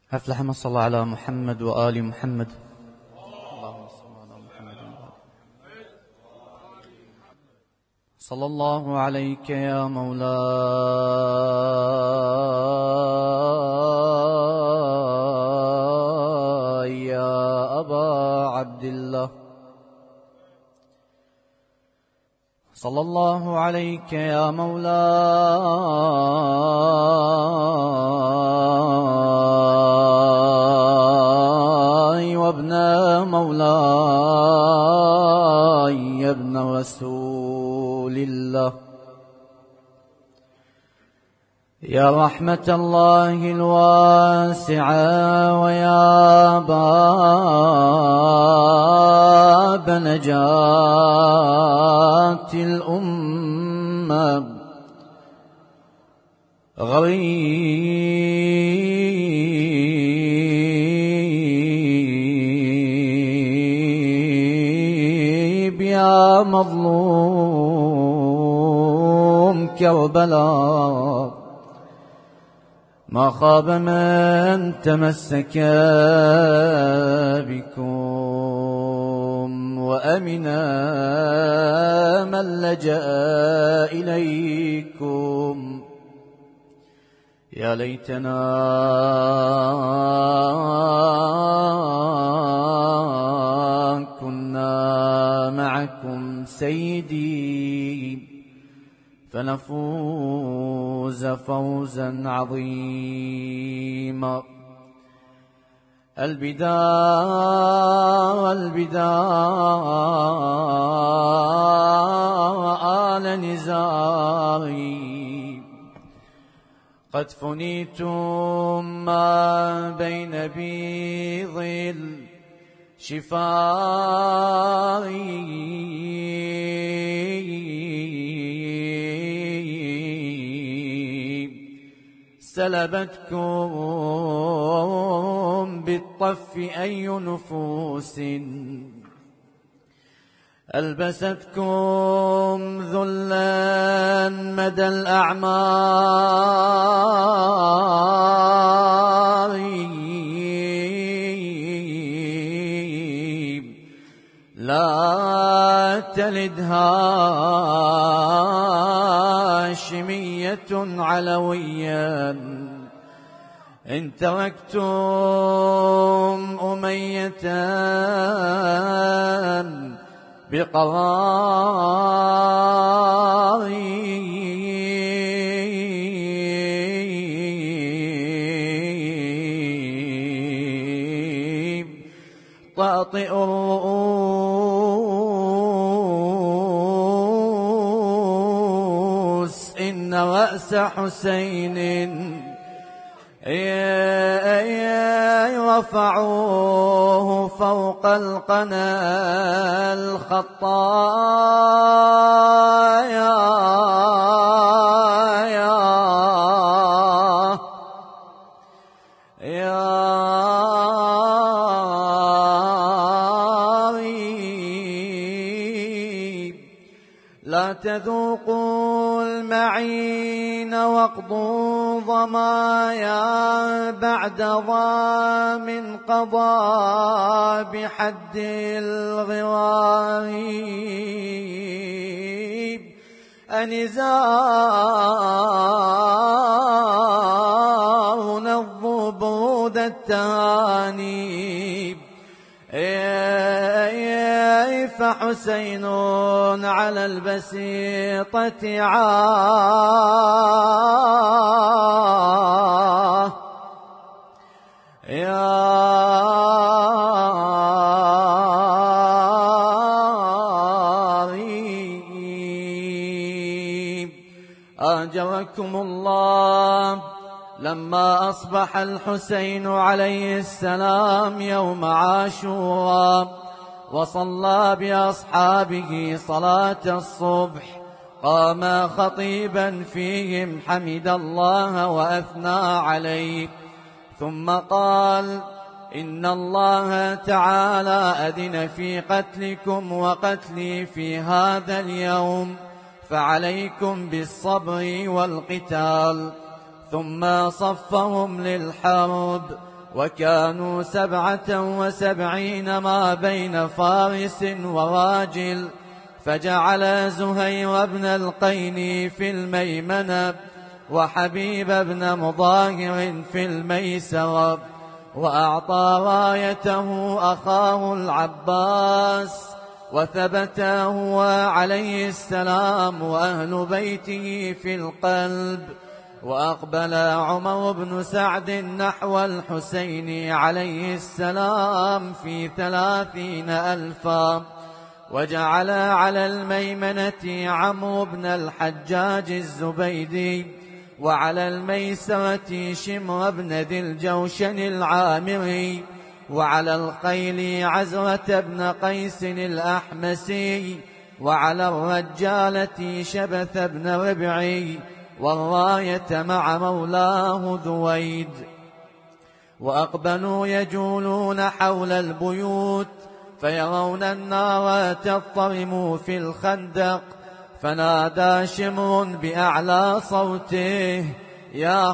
أفلح من صلى على محمد وآل محمد. اللهم صل على محمد صلى الله عليك يا مولاي يا أبا عبد الله. صلى الله عليك يا مولاي وابن مولاي يا ابن رسول الله. يا رحمة الله الواسعة ويا باب نجاة الأمة، غريب يا مظلوم كربلاء، ما خاب من تمسك بكم وأمنا من لجأ إليكم. يا ليتنا كنا معكم سيدي فنفوز فوزا عظيما. البدار آل نزاري، قد فنيتم ما بين بيض الشفاء، سلبتكم بالطف أي نفوس، ألبستكم ذلا مدى الأعمار، لا تلد هاشمية علويا، إن تركتم أمية بقرار، طاطئ الرؤوس إن رأس حسين رفعوه فوق القنا الخطايا، لا تذوقوا المعين واقضوا ظمايا بعد ضام قضى بحد الغرائب، أنزارنا الضبود التانيب، فحسين على البسيطة عاه، يا ريب أجركم الله. لما أصبح الحسين عليه السلام يوم عاشوراء وصلى بأصحابه صلاة الصبح، قام خطيبا فيهم حمد الله وأثنى عليه، ثم قال: إن الله تعالى أذن في قتلكم وقتلي في هذا اليوم، فعليكم بالصبر والقتال. ثم صفهم للحرب وكانوا 77 ما بين فارس وراجل. فجعل زهير بن القين في الميمنة، وحبيب بن مظاهر في الميسرة، وأعطى رايته أخاه العباس، وثبت هو عليه السلام وأهل بيته في القلب. وأقبل عمر بن سعد نحو الحسين عليه السلام في 30,000، وجعل على الميمنة عمرو بن الحجاج الزبيدي، وعلى الميسرة شمر بن ذي الجوشن العامري، وعلى الخيل عزرة بن قيس الأحمسي، وعلى الرجالة شبث بن ربعي، والراية مع مولاه ذويد. وأقبلوا يجولون حول البيوت، فيرون النار تضطرم في الخندق. فنادى شمر بأعلى صوته: يا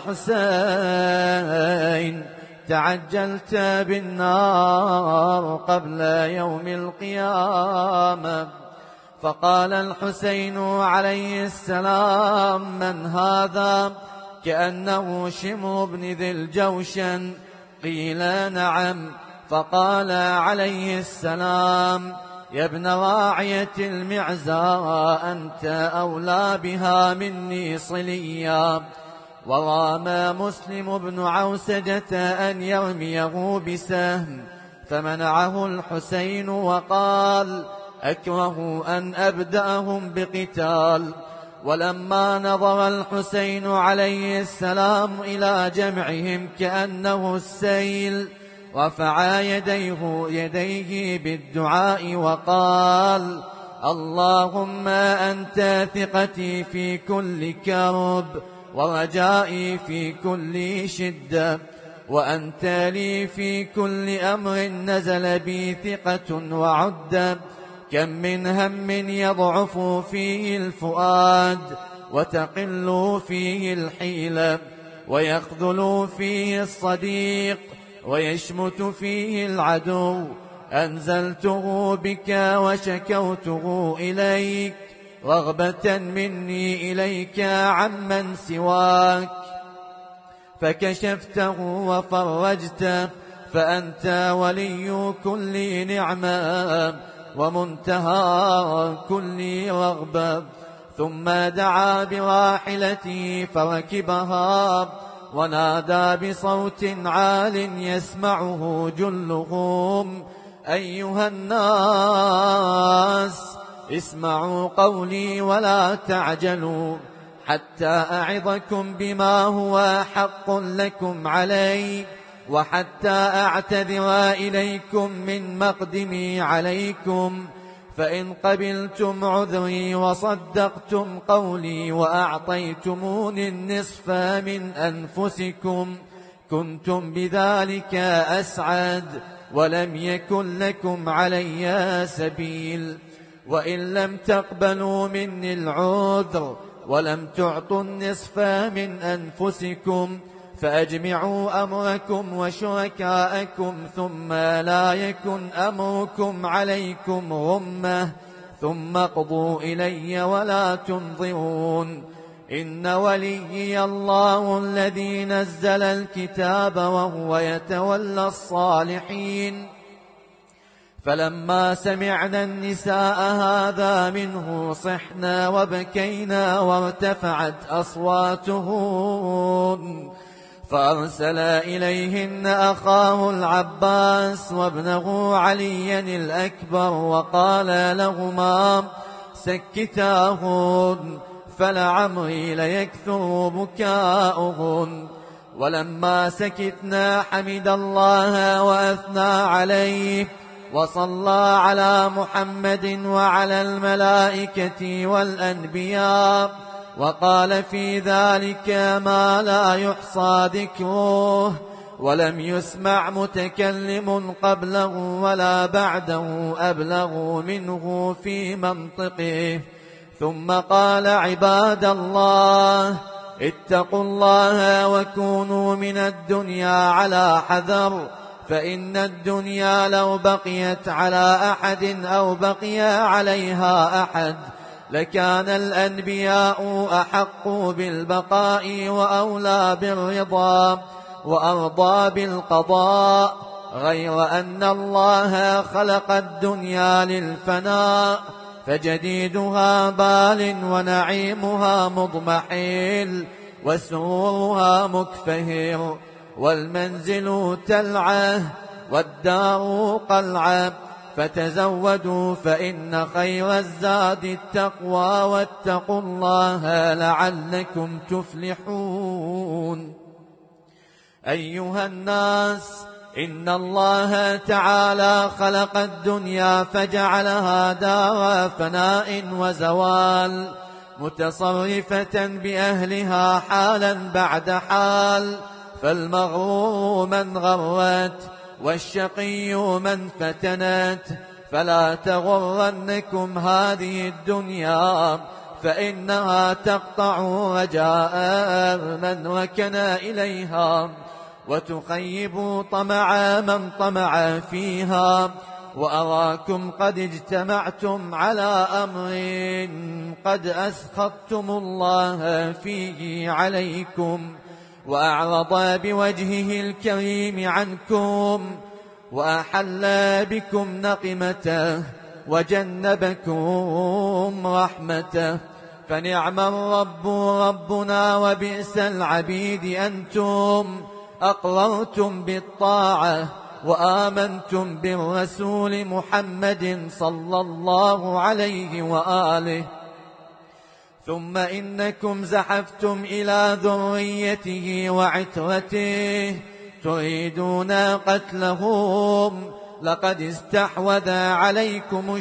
حسين، تعجلت بالنار قبل يوم القيامة. فقال الحسين عليه السلام: من هذا؟ كأنه شمر بن ذي الجوشن. قيل: نعم. فقال عليه السلام: يا ابن راعية المعزى، أنت أولى بها مني صليا. ورامى مسلم بن عوسجة أن يرميه بسهم، فمنعه الحسين وقال: أكره أن أبدأهم بقتال. ولما نظر الحسين عليه السلام إلى جمعهم كأنه السيل، رفع يديه بالدعاء وقال: اللهم أنت ثقتي في كل كرب، ورجائي في كل شدة، وأنت لي في كل أمر نزل بي ثقة وعدة. كم من هم يضعف فيه الفؤاد، وتقل فيه الحيلة، ويخذل فيه الصديق، ويشمت فيه العدو. أنزلته بك وشكوته إليك، رغبة مني إليك عمن سواك، فكشفته وفرجته، فأنت ولي كل نعمة، ومنتهى كل رغبة. ثم دعا براحلته فركبها، ونادى بصوت عال يسمعه جلهم: أيها الناس، اسمعوا قولي ولا تعجلوا، حتى أعظكم بما هو حق لكم علي، وحتى أعتذر إليكم من مقدمي عليكم. فإن قبلتم عذري وصدقتم قولي وأعطيتموني النصف من أنفسكم، كنتم بذلك أسعد، ولم يكن لكم علي سبيل. وإن لم تقبلوا مني العذر ولم تعطوا النصف من أنفسكم، فأجمعوا أمركم وشركاءكم، ثم لا يكن أمركم عليكم غمة، ثم اقضوا إلي ولا تنظرون. إن وليي الله الذي نزل الكتاب، وهو يتولى الصالحين. فلما سمعنا النساء هذا منه صحنا وبكينا، وارتفعت أصواتهن، فأرسل إليهن أخاه العباس وابنه عليا الأكبر، وقال لهما: سكتاهن، فلعمري ليكثر بكاؤهن. ولما سكتنا حمد الله وأثنى عليه، وصلى على محمد وعلى الملائكة والأنبياء، وقال في ذلك ما لا يحصى ذكره، ولم يسمع متكلم قبله ولا بعده أبلغ منه في منطقه. ثم قال: عباد الله، اتقوا الله وكونوا من الدنيا على حذر، فإن الدنيا لو بقيت على أحد أو بقي عليها أحد لكان الأنبياء أحق بالبقاء وأولى بالرضا وأرضى بالقضاء، غير أن الله خلق الدنيا للفناء، فجديدها بال ونعيمها مضمحل وسرورها مكفهر، والمنزل تلعه والدار قلعه، فتزودوا فإن خير الزاد التقوى، واتقوا الله لعلكم تفلحون. أيها الناس، إن الله تعالى خلق الدنيا فجعلها دار فناء وزوال، متصرفة بأهلها حالا بعد حال، فالمغرور من غرت والشقي من فتنت، فلا تغرنكم هذه الدنيا فإنها تقطع رجاء من ركن إليها، وتخيب طمع من طمع فيها. وأراكم قد اجتمعتم على أمر قد أسخطتم الله فيه عليكم، وأعرض بوجهه الكريم عنكم، وأحل بكم نقمته وجنبكم رحمته، فنعم الرب ربنا وبئس العبيد أنتم، أقررتم بالطاعة وآمنتم بالرسول محمد صلى الله عليه وآله، ثم إنكم زحفتم إلى ذريته وعترته تريدون قتلهم، لقد استحوذ عليكم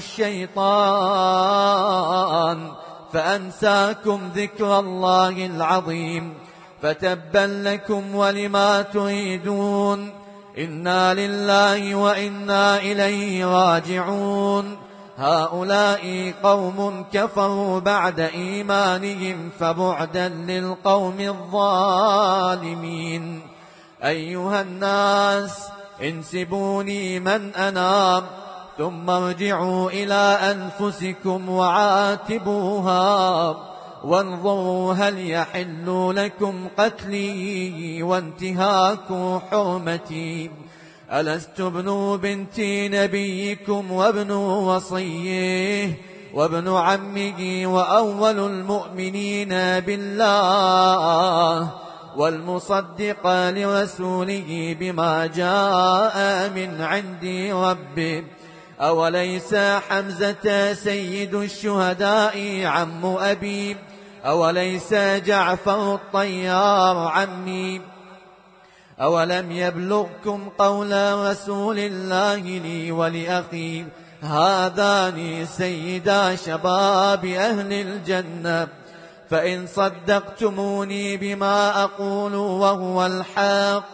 الشيطان فأنساكم ذكر الله العظيم، فتبا لكم ولما تريدون، إنا لله وإنا إليه راجعون. هؤلاء قوم كفروا بعد إيمانهم، فبعدا للقوم الظالمين. أيها الناس، انسبوني من أنام، ثم ارجعوا إلى أنفسكم وعاتبوها، وانظروا هل يحل لكم قتلي وانتهاك حرمتي. ألست ابن بنت نبيكم وابن وصيه وابن عمه وأول المؤمنين بالله، والمصدق لرسوله بما جاء من عند ربه؟ أوليس حمزة سيد الشهداء عم أبي؟ أوليس جعفر الطيار عمي؟ أولم يبلغكم قول رسول الله لي ولأخي هذان سيدا شباب أهل الجنة؟ فإن صدقتموني بما أقول وهو الحق،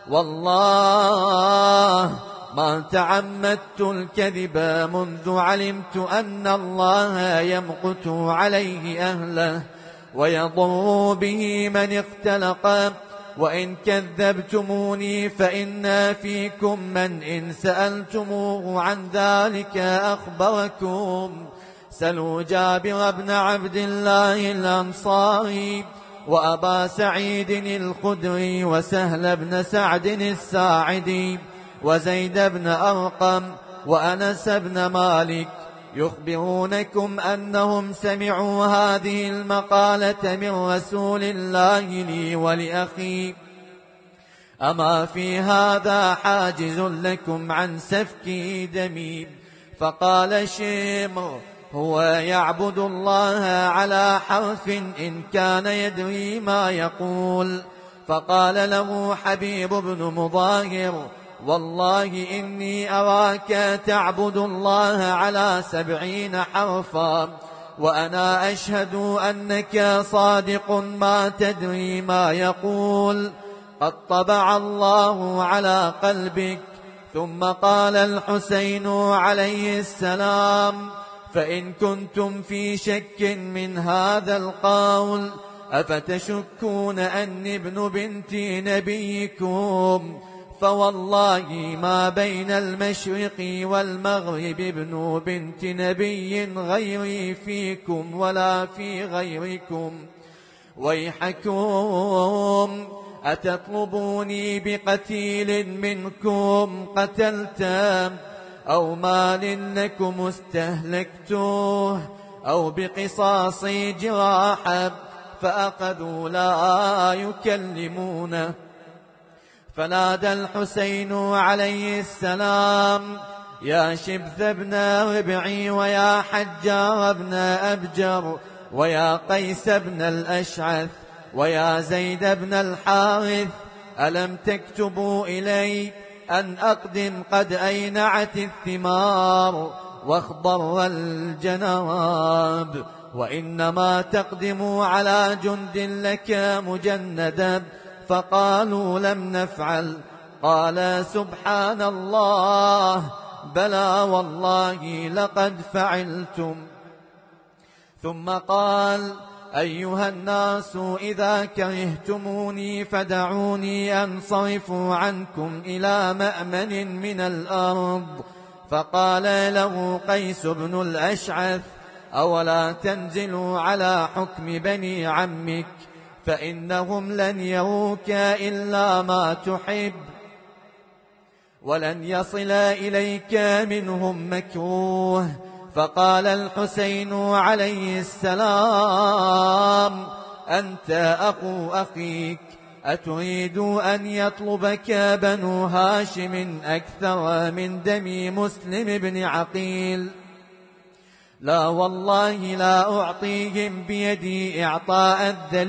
والله ما تعمدت الكذب منذ علمت أن الله يمقت عليه أهله ويضر به من اختلق. وإن كذبتموني فإن فيكم من إن سألتموه عن ذلك أخبركم. سلوا جابر بن عبد الله الأنصاري وأبا سعيد الخدري وسهل بن سعد الساعدي وزيد بن أرقم وأنس بن مالك يخبرونكم أنهم سمعوا هذه المقالة من رسول الله لي ولأخي. أما في هذا حاجز لكم عن سفك دمي؟ فقال شمر: هو يعبد الله على حرف إن كان يدري ما يقول. فقال له حبيب بن مظاهر: والله إني أراك تعبد الله على 70 حرفا، وأنا أشهد أنك صادق ما تدري ما يقول، قد طبع الله على قلبك. ثم قال الحسين عليه السلام: فإن كنتم في شك من هذا القول أفتشكون أني ابن بنت نبيكم؟ فوالله ما بين المشرق والمغرب ابن بنت نبي غيري فيكم ولا في غيركم. ويحكم أتطلبوني بقتيل منكم قتلتم، أو مال لكم استهلكتوه، أو بقصاص جراحا؟ فأخذوا لا يكلمونه. فنادى الحسين عليه السلام: يا شبث ابن ربعي، ويا حجار ابن أبجر، ويا قيس ابن الأشعث، ويا زيد ابن الحارث، ألم تكتبوا إلي أن أقدم؟ قد أينعت الثمار واخضر الجناب، وإنما تقدم على جند لك مجندب. فقالوا لم نفعل. قال: سبحان الله، بلى والله لقد فعلتم. ثم قال: أيها الناس، إذا كرهتموني فدعوني أنصرف عنكم إلى مأمن من الأرض. فقال له قيس بن الأشعث: أولا تنزلوا على حكم بني عمك، فإنهم لن يروك إلا ما تحب، ولن يصل إليك منهم مكروه. فقال الحسين عليه السلام: أنت أخو أخيك، أتريد أن يطلبك بنو هاشم أكثر من دم مسلم بن عقيل؟ لا والله لا أعطيهم بيدي إعطاء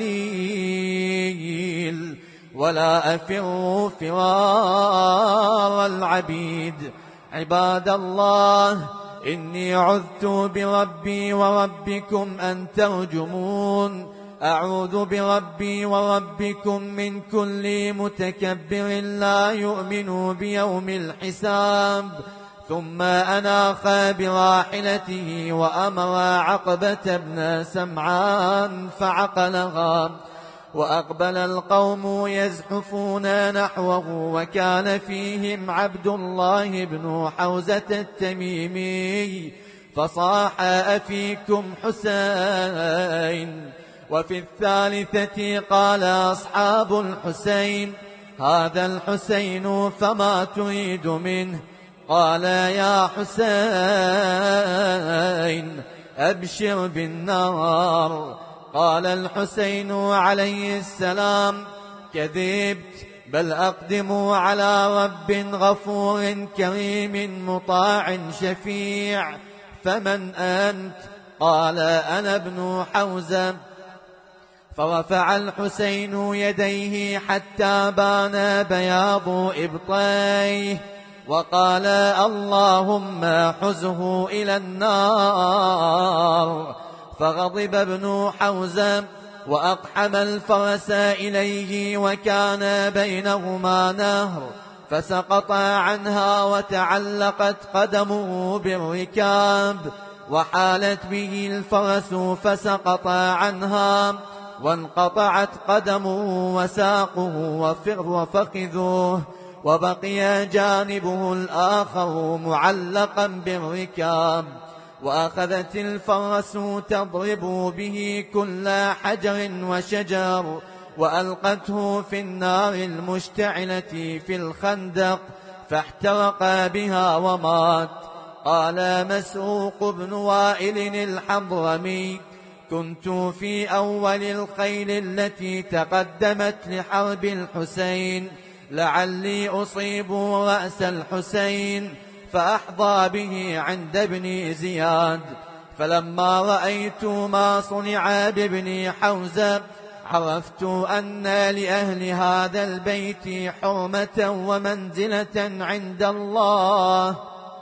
الذليل، ولا أفر فرار العبيد. عباد الله، إني عذت بربي وربكم أن ترجمون. أعوذ بربي وربكم من كل متكبر لا يؤمن بيوم الحساب. ثم أناخ براحلته وأمر عقبة بن سمعان فعقلها، وأقبل القوم يزحفون نحوه، وكان فيهم عبد الله بن حوزة التميمي، فصاح: أفيكم حسين؟ وفي الثالثة قال أصحاب الحسين: هذا الحسين فما تريد منه؟ قال: يا حسين أبشر بالنار. قال الحسين عليه السلام: كذبت، بل أقدم على رب غفور كريم مطاع شفيع. فمن أنت؟ قال: أنا ابن حوزة. فرفع الحسين يديه حتى بان بياض إبطيه، وقال: اللهم حزه إلى النار. فغضب ابن حوزة وأقحم الفرس إليه، وكان بينهما نهر، فسقط عنها وتعلقت قدمه بالركاب، وحالت به الفرس فسقط عنها، وانقطعت قدمه وساقه وفخذه، وبقي جانبه الآخر معلقا بالركاب. وأخذت الفرس تضرب به كل حجر وشجر، وألقته في النار المشتعلة في الخندق، فاحترق بها ومات. قال مسروق بن وائل الحضرمي: كنت في أول الخيل التي تقدمت لحرب الحسين، لعلي أصيب رأس الحسين، فأحظى به عند ابن زياد. فلما رأيت ما صنع بابن حوزة، عرفت أن لأهل هذا البيت حرمة ومنزلة عند الله،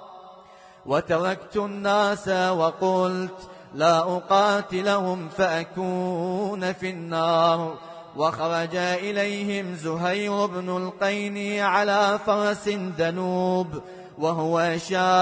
وتركت الناس وقلت: لا أقاتلهم فأكون في النار. وخرج إليهم زهير بن القين على فرس دنوب، وهو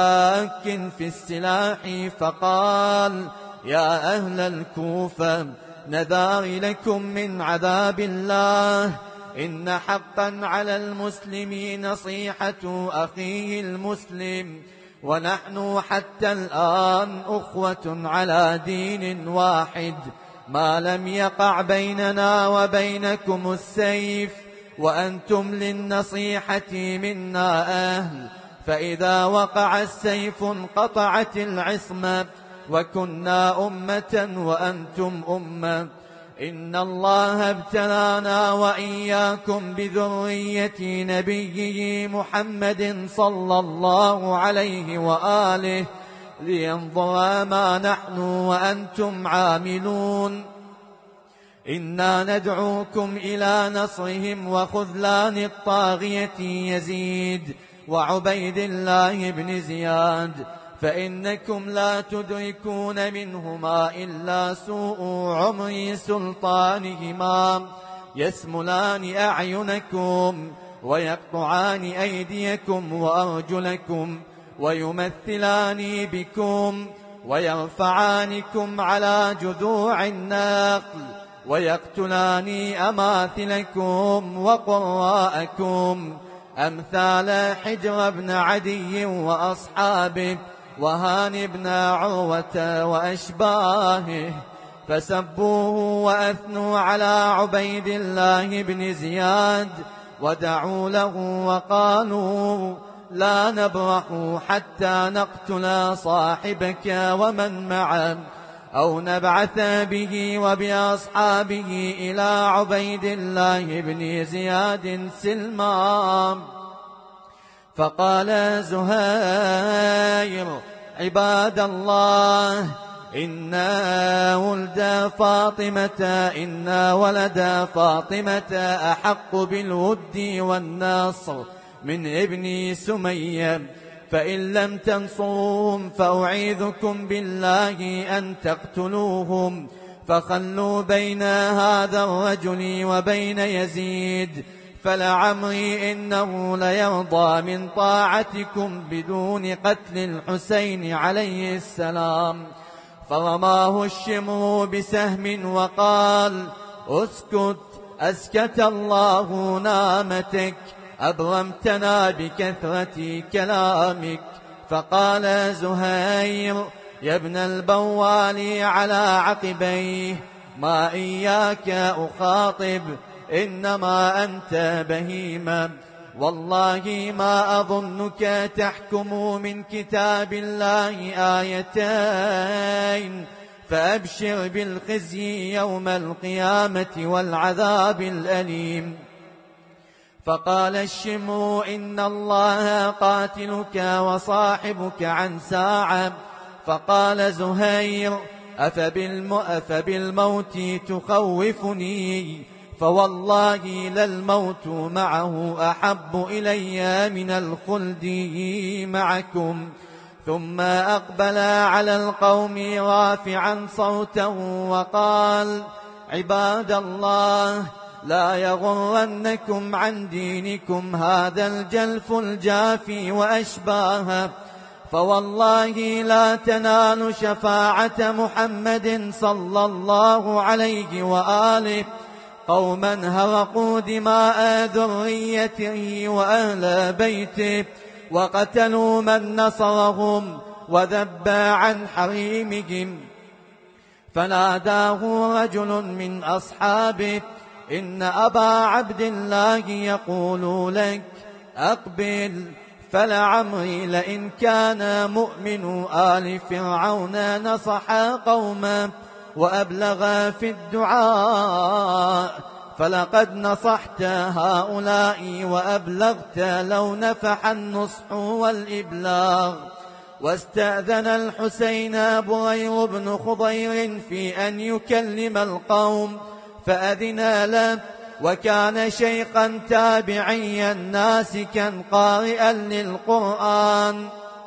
شاك في السلاح، فقال: يا أهل الكوفة، نذار لكم من عذاب الله. إن حقا على المسلم نصيحة أخيه المسلم، ونحن حتى الآن أخوة على دين واحد، ما لم يقع بيننا وبينكم السيف، وأنتم للنصيحة منا أهل. فإذا وقع السيف انقطعت العصمة، وكنا أمة وأنتم أمة. إن الله ابتلانا وإياكم بذرية نبيه محمد صلى الله عليه وآله لينظر ما نحن وأنتم عاملون. إنا ندعوكم إلى نصرهم وخذلان الطاغية يزيد وعبيد الله بن زياد، فإنكم لا تدركون منهما إلا سوء عمر سلطانهما، يسملان أعينكم ويقطعان أيديكم وأرجلكم، ويمثلان بكم ويرفعانكم على جذوع النخل، ويقتلان أماثلكم وقراءكم أمثال حجر بن عدي وأصحابه وهان بن عروة وأشباهه، فسبوه وأثنوا على عبيد الله بن زياد، ودعوا له وقالوا لا نبرح حتى نقتل صاحبك ومن معه، أو نبعث به وبأصحابه إلى عبيد الله بن زياد سلما. فقال زهير عباد الله إنا ولد فاطمة أحق بالود والنصر من ابن سمية، فإن لم تنصروهم فأعيذكم بالله أن تقتلوهم، فخلوا بين هذا الرجل وبين يزيد، فلعمري إنه ليرضى من طاعتكم بدون قتل الحسين عليه السلام. فرماه الشمر بسهم وقال اسكت أسكت الله نامتك، أبرمتنا بكثرة كلامك. فقال زهير يا ابن البوال على عقبيه ما إياك أخاطب، إنما أنت بهيمة، والله ما أظنك تحكم من كتاب الله آيتين، فأبشر بالخزي يوم القيامة والعذاب الأليم. فقال الشمر إن الله قاتلك وصاحبك عن ساعة. فقال زهير أفبالموت تخوفني، فوالله للموت معه أحب إلي من الخلد معكم. ثم أقبل على القوم رافعا صوته وقال عباد الله لا يغرنكم عن دينكم هذا الجلف الجافي وأشباهه، فوالله لا تنال شفاعة محمد صلى الله عليه وآله قوما هرقوا دماء ذريته وأهل بيته، وقتلوا من نصرهم وذب عن حريمهم. فناداه رجل من أصحابه إن أبا عبد الله يقول لك أقبل، فلعمري لئن كان مؤمن آل فرعون نصح قوما وأبلغ في الدعاء، فلقد نصحت هؤلاء وأبلغت لو نفح النصح والإبلاغ. واستأذن الحسين برير بن خضير في أن يكلم القوم، فأذن له، وكان شيخا تابعيا ناسكا قارئا للقرآن،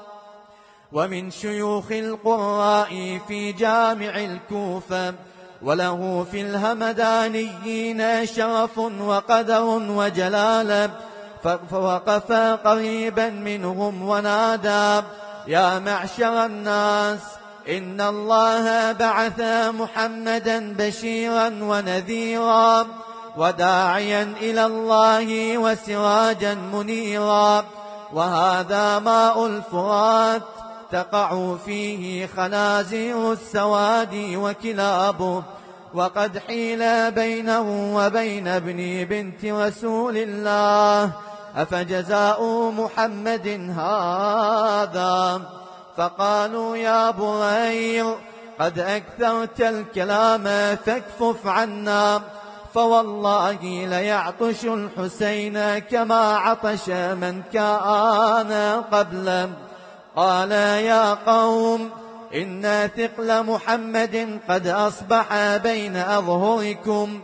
ومن شيوخ القراء في جامع الكوفة، وله في الهمدانيين شرف وقدر وجلال. فوقف قريبا منهم ونادى يا معشر الناس إن الله بعث محمدا بشيرا ونذيرا وداعيا إلى الله وسراجا منيرا، وهذا ماء الفرات تقع فيه خنازير السواد وكلابه، وقد حيل بينه وبين ابن بنت رسول الله، أفجزاء محمد هذا؟ فقالوا يا برير قد أكثرت الكلام فاكفف عنا، فوالله ليعطش الحسين كما عطش من كان قبله. قال يا قوم إن ثقل محمد قد أصبح بين أظهركم،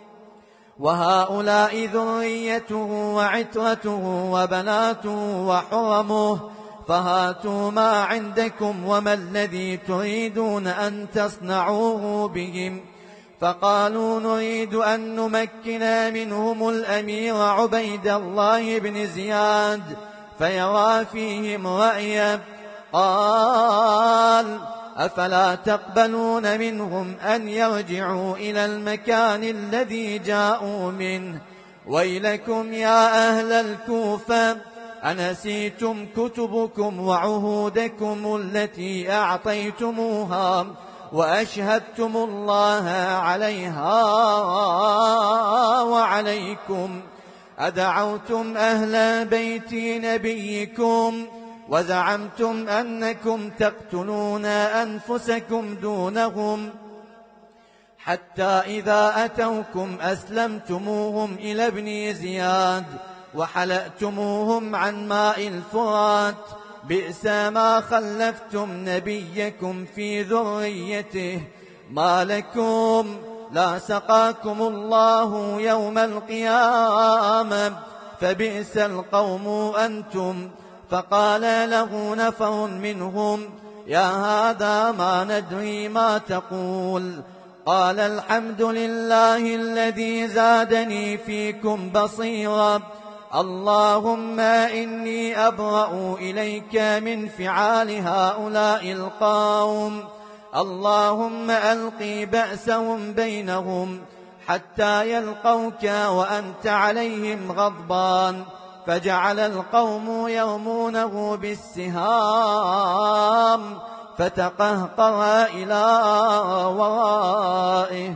وهؤلاء ذريته وعترته وبناته وحرمه، فهاتوا ما عندكم وما الذي تريدون أن تصنعوه بهم. فقالوا نريد أن نمكن منهم الأمير عبيد الله بن زياد فيرى فيهم رأيا. قال أفلا تقبلون منهم أن يرجعوا إلى المكان الذي جاءوا منه؟ ويلكم يا أهل الكوفة، أنسيتم كتبكم وعهودكم التي أعطيتموها وأشهدتم الله عليها وعليكم؟ أدعوتم أهل بيت نبيكم وزعمتم أنكم تقتلون أنفسكم دونهم، حتى إذا أتوكم أسلمتموهم إلى ابن زياد وحلأتموهم عن ماء الفرات. بئس ما خلفتم نبيكم في ذريته، ما لكم لا سقاكم الله يوم القيامة، فبئس القوم أنتم. فقال له نفر منهم يا هذا ما ندري ما تقول. قال الحمد لله الذي زادني فيكم بصيرا، اللهم إني أبرأ إليك من فعال هؤلاء القوم، اللهم ألقي بأسهم بينهم حتى يلقوك وأنت عليهم غضبان. فجعل القوم يرمونه بالسهام فتقهقر إلى ورائه.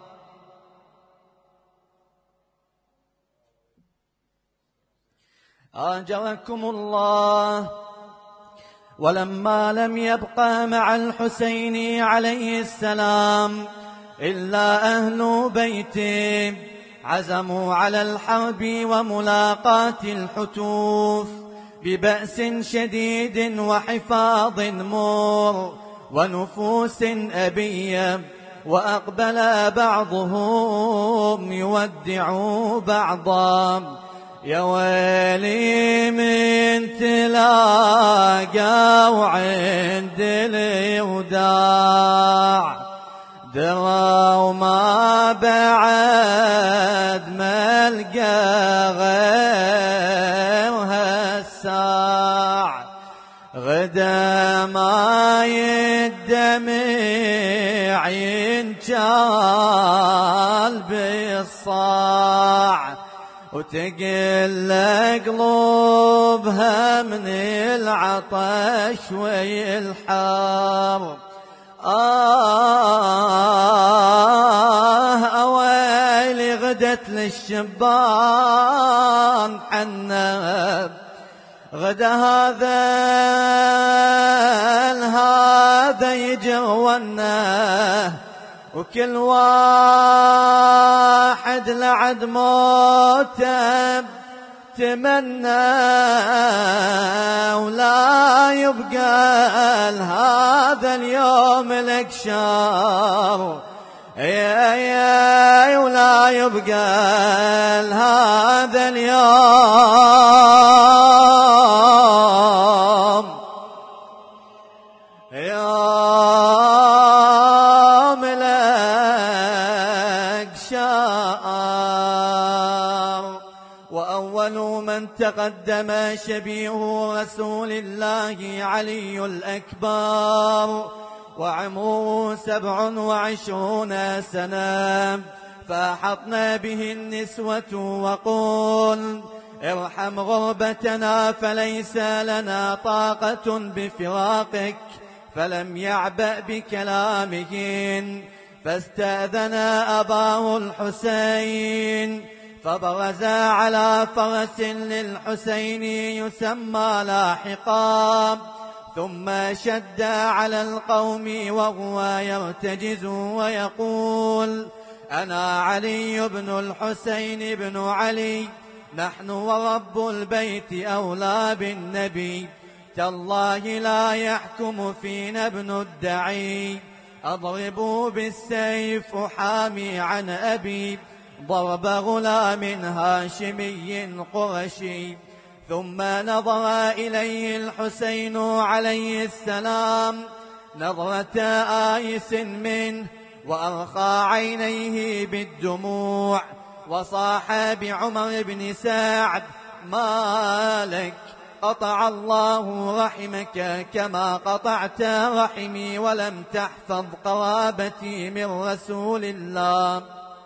آجركم الله. ولما لم يبق مع الحسين عليه السلام إلا أهل بيته، عزموا على الحرب وملاقاة الحتوف ببأس شديد وحفاظ مور ونفوس أبية، وأقبل بعضهم يودع بعضا. يا ويلي من تلاقى وعند الوداع، دروا ما بعد ملقى غيرها الساع، غدا ما يدمع ينجال بالصاع، وتقل قلوبها من العطش والحار. أويلي غدت للشبان حنب، غدا هذا يجرونه، وكل واحد لعد موته تمنى ولا يبقى هذا اليوم لك شار، ولا يبقى هذا اليوم يوم لك شار. وأول من تقدم شبيه رسول الله علي الأكبر، وعمره 27 سنة، فأحطنا به النسوة وقول ارحم غربتنا فليس لنا طاقة بفراقك، فلم يعبأ بكلامهن، فاستأذن أباه الحسين فبرز على فرس للحسين يسمى لاحقا، ثم شد على القوم وهو يرتجز ويقول أنا علي بن الحسين بن علي، نحن ورب البيت أولى بالنبي، تالله لا يحكم فينا ابن الدعي، أضربوا بالسيف حامي عن أبي، ضرب غلام هاشمي قرشي. ثم نظر إليه الحسين عليه السلام نظرة آيس منه، وأرخى عينيه بالدموع، وصاح بعمر بن سعد ما لك؟ قطع الله رحمك كما قطعت رحمي، ولم تحفظ قرابتي من رسول الله،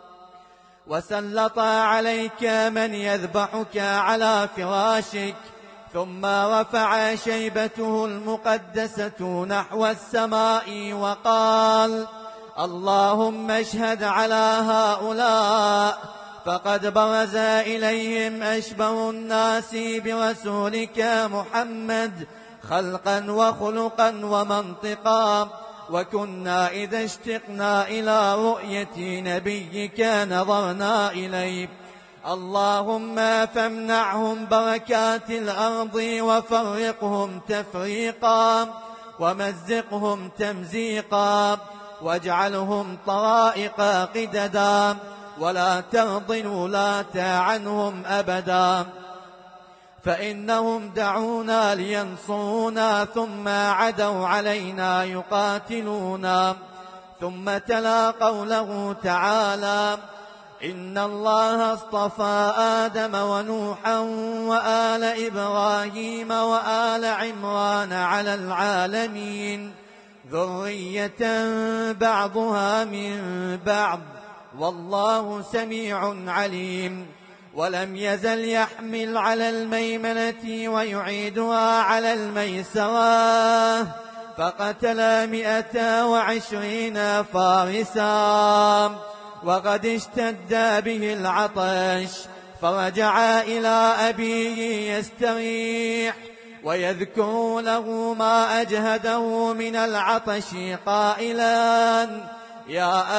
وسلط عليك من يذبحك على فراشك. ثم رفع شيبته المقدسة نحو السماء وقال اللهم اشهد على هؤلاء، فقد برز إليهم أشبه الناس برسولك محمد خلقا وخلقا ومنطقا، وكنا إذا اشتقنا إلى رؤية نبيك نظرنا إليه. اللهم فامنعهم بركات الأرض وفرقهم تفريقا، ومزقهم تمزيقا، واجعلهم طرائق قددا، ولا ترض الولاة عنهم أبدا، فإنهم دعونا لينصرونا ثم عدوا علينا يقاتلونا. ثم تلا قوله تعالى إن الله اصطفى آدم ونوحا وآل إبراهيم وآل عمران على العالمين، ذرية بعضها من بعض، والله سميع عليم. ولم يزل يحمل على الميمنة ويعيدها على الميسرة، فقتل 120 فارسا، وقد اشتد به العطش، فرجع إلى أبيه يستريح ويذكر له ما أجهده من العطش قائلا يا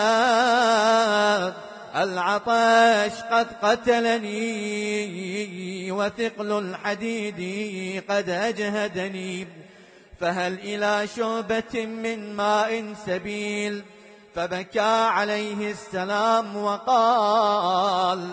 أبا العطش قد قتلني، وثقل الحديد قد أجهدني، فهل إلى شربة من ماء سبيل؟ فبكى عليه السلام وقال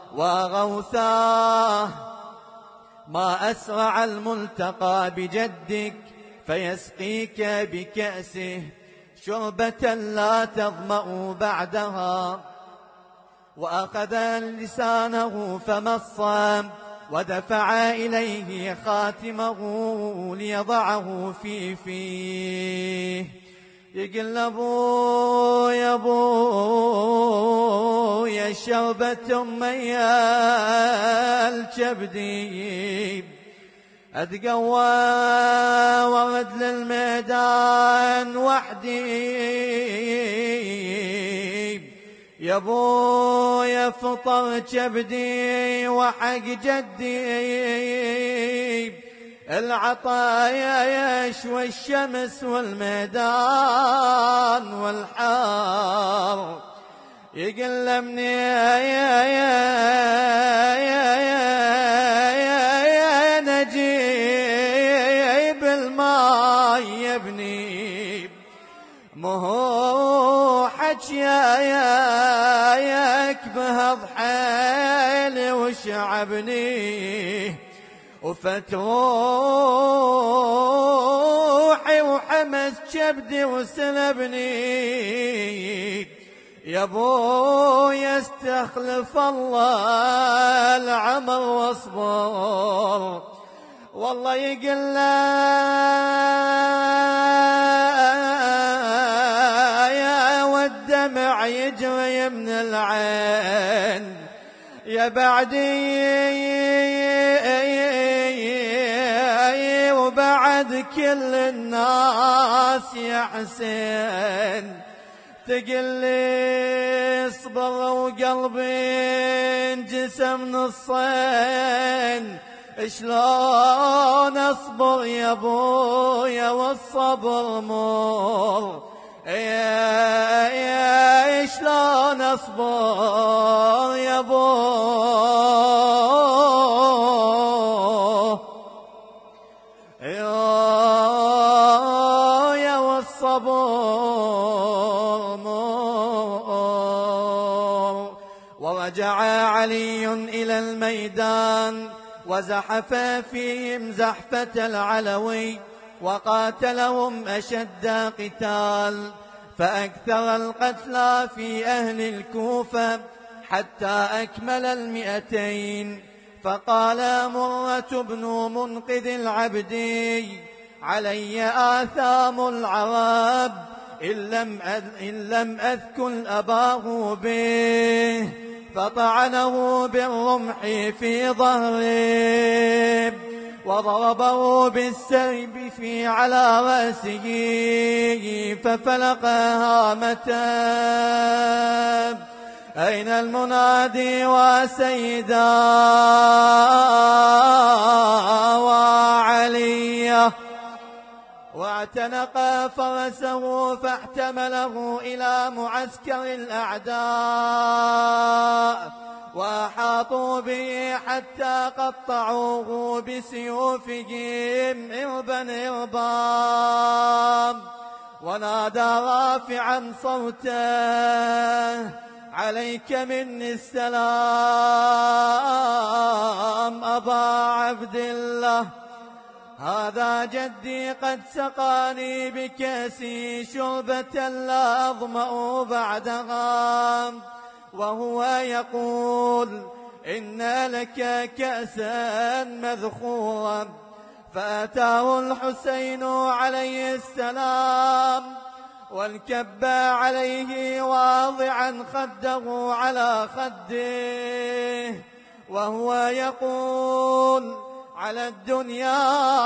وغوثاه ما أسرع الملتقى بجدك، فيسقيك بكأسه شربة لا تظمأ بعدها. وأخذ لسانه فمص، ودفع إليه خاتمه ليضعه في فيه، يقول أبو يا أبو يا شربة أمي الكبدي، أتقوى ورد للميدان وحدي، يا ابو يا فطر كبدي وحق جدي، العطايا يشوى الشمس والميدان والحار، يقلمني يا نجيب الماء يا ابني، مهو حكي يا يكبه ضحيلي وشعبني، وفتروحي وحمس كبدي وسلبني، يا ابو يستخلف الله العمر واصبر، والله يقول لا من العين يا بعدي وبعد كل الناس يا حسين تقلي اصبر وقلبي انجسم نصين شلون اصبر يا ابويا والصبر مر يا شلون اصبر يا يا والصبر مر. ورجع علي إلى الميدان وزحف فيهم زحفة العلوي وقاتلهم أشد قتال فأكثر القتلى في أهل الكوفة حتى أكمل 200. فقال مرة بن منقذ العبدي علي آثام العرب إن لم أذكر أباه به فطعنه بالرمح في ظهره وضربه بالسيف على رأسه ففلق هامته. أين المنادي وسيدا وعليا واعتنق فرسه فاحتمله إلى معسكر الأعداء وأحاطوا به حتى قطعوه بسيوفهم إربا إربا ونادى رافعا صوته عليك مني السلام أبا عبد الله هذا جدي قد سقاني بكاسي شربة لا أظمأ بعدها وهو يقول إن لك كأسا مذخورا. فأتاه الحسين عليه السلام والكب عليه واضعا خده على خده وهو يقول على الدنيا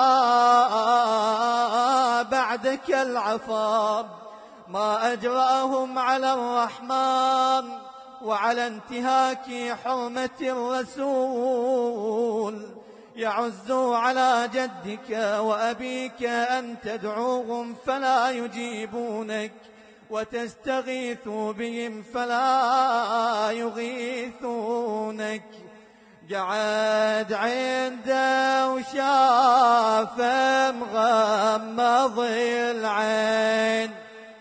بعدك العفاب ما أجرأهم على الرحمن وعلى انتهاك حرمة الرسول. يعز على جدك وأبيك أن تدعوهم فلا يجيبونك وتستغيث بهم فلا يغيثونك. قعد عنده وشاف مغمض العين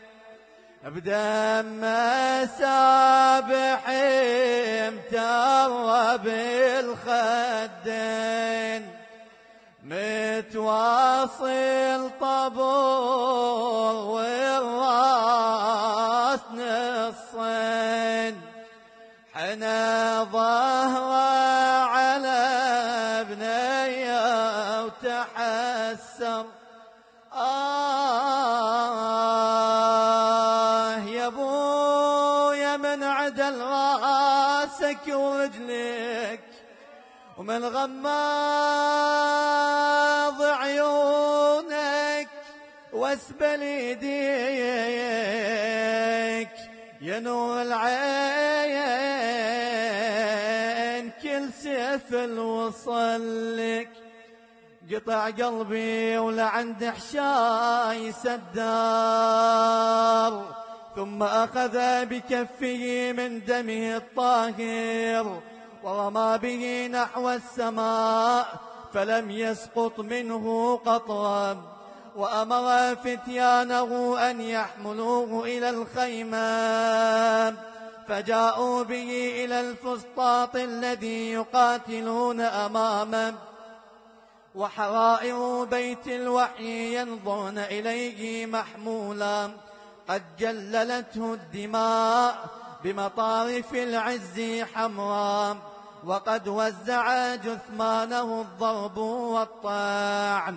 بدم سابح امتر بالخدين متواصل طبور والراس نصين حنى ظهره على بنيه وتحسر يا ابويا من عدل راسك ورجلك ومن غماض عيونك واسبل يديك يا نور العين كل سيف الوصلك قطع قلبي ولعند حشاي سدار ثم أخذ بكفه من دمه الطاهر ورمى به نحو السماء فلم يسقط منه قطرة وأمر فتيانه أن يحملوه إلى الخيمة فجاءوا به إلى الفسطاط الذي يقاتلون أمامه وحرائر بيت الوحي ينظرن إليه محمولا قد جللته الدماء بمطارف العز حمراء وقد وزع جثمانه الضرب والطعن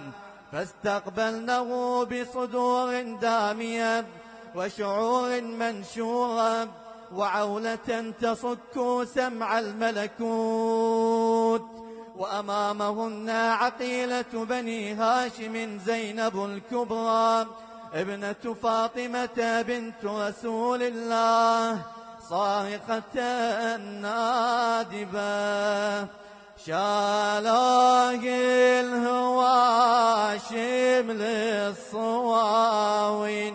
فاستقبلنه بصدور دامية وشعور منشورة وعولة تصك سمع الملكوت، وأمامهن عقيلة بني هاشم زينب الكبرى ابنة فاطمة بنت رسول الله صارخة نادبة. شالوه الهواشم للصواوين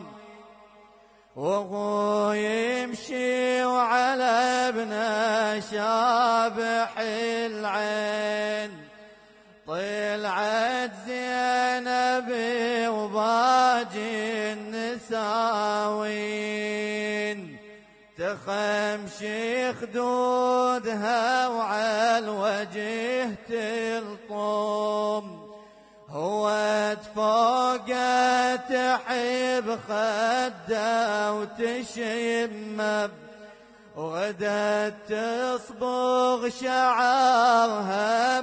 وهو يمشي وعلى ابنه شابح العين. طلعت زينب وباجي النساوين تخمشي خدودها وعلى الوجه تلطم. هو تفوقت تحب خده وتشمب وغدت تصبغ شعرها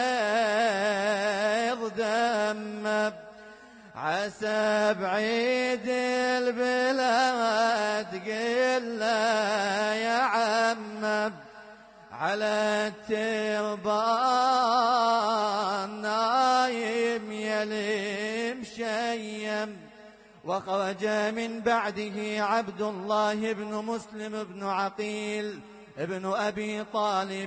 بفيض دمب. عسى بعيد البلاد قله يا عمب على التربان نايم يلي مشيم. وخرج من بعده عبد الله بن مسلم بن عقيل ابن أبي طالب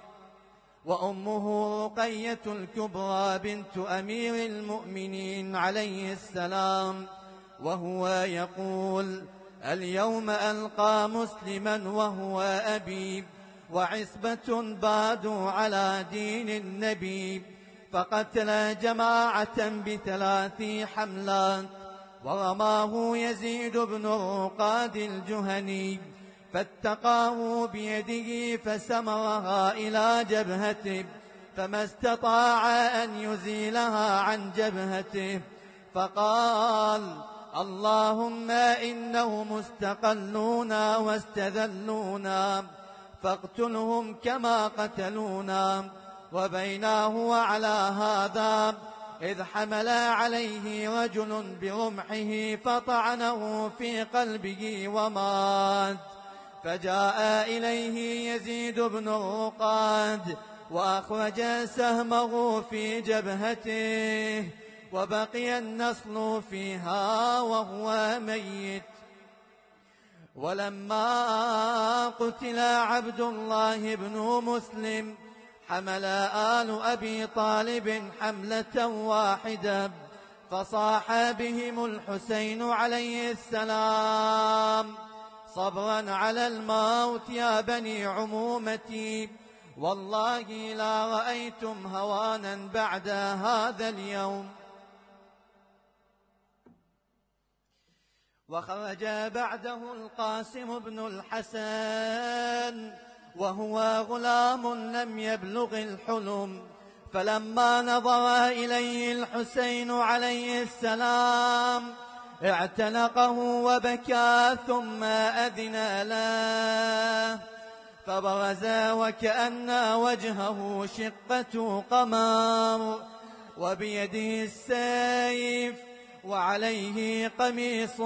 وأمه رقية الكبرى بنت أمير المؤمنين عليه السلام، وهو يقول: اليوم ألقى مسلما وهو أبي وعصبة بادوا على دين النبي، فقتل جماعة ب3 حملات، ورماه يزيد بن الرقاد الجهني فاتقاه بيده فسمرها إلى جبهته، فما استطاع أن يزيلها عن جبهته، فقال: اللهم إنهم استقلونا واستذلونا فاقتلهم كما قتلونا. وبيناه وعلى هذا إذ حمل عليه رجل برمحه فطعنه في قلبه ومات، فجاء إليه يزيد بن الرقاد وأخرج سهمه في جبهته، وبقي النصل فيها وهو ميت. ولما قتل عبد الله بن مسلم حمل آل أبي طالب حملة واحدة، فصاح بهم الحسين عليه السلام: صبرا على الموت يا بني عمومتي، والله لا رأيتم هوانا بعد هذا اليوم. وخرج بعده القاسم بن الحسن وهو غلام لم يبلغ الحلم، فلما نظر إليه الحسين عليه السلام اعتنقه وبكى ثم أذن له، فبرز وكأن وجهه شقة قمر، وبيده السيف وعليه قميص